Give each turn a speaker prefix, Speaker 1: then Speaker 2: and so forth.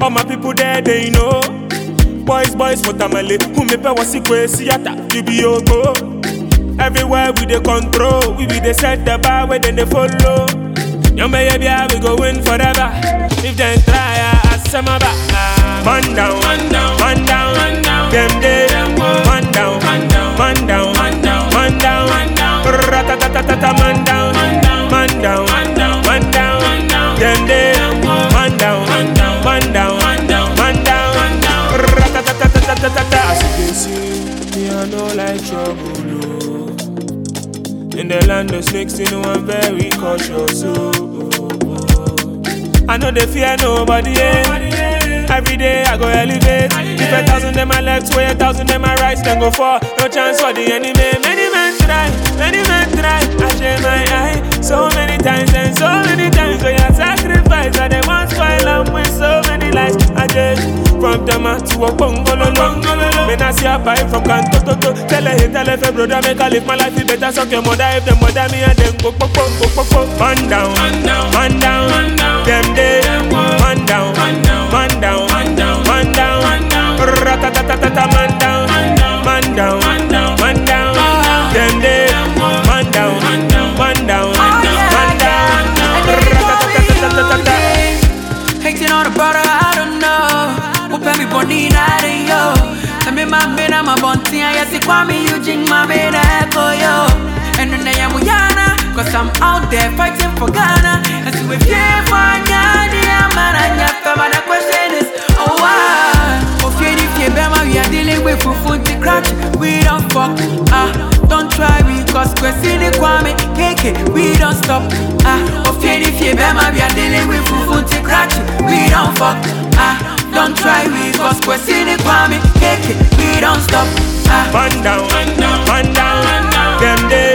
Speaker 1: All my people there, they know. Boys, watermelon, who me pay was siata, you be go. Everywhere we dey control, we be dey set the bar where then they follow. Young baby, we go win forever. If they try, I some back. Man down, man down, man down, man down. Them day, man down, man down, man down, man down, man down, man down. Ratatatata, man down, man down, man down, man down, man down. Them day, man down, man down, man down, man down, man down. As you can see, me I know like trouble. In the land of snakes, you know I'm very cautious. I know they fear nobody. Every day I go elevate. If 1,000 them my left, 1,000 them my right, then go for no chance for the enemy. Many men try. I share my eye so many times and so many times. So you sacrifice, and they want spoil them with so many lies. I just from Tama to a bungalow. When I see a pipe from Kanto to tell a brother make I live my life. You better suck your mother if them mother me and them go. Man down, man down, man down, man down. Them day, man down, man down, man down, man down, man down, man down. Ratatatata, man down, man down, man down, man down. Them day, man down, man down, man down, man down. Ratatatata.
Speaker 2: Hating on a brother, I don't know. Who pay me body night and yo. Tell me my man, I'm a bunty. I see Kwame Eugene, my man, echo yo. And then I am Uyana, cause I'm out there fighting for Ghana. And so if you find Ghana, man, I never, but the question is, oh why? If you bema, we are dealing with food to crutch. We don't fuck, don't try we cause question in Kwame, KK, we don't stop, if you bema, we are dealing with food to crutch. We don't fuck, don't try we cause question in Kwame, KK, we don't stop,
Speaker 1: Man down, man down, man down, them days.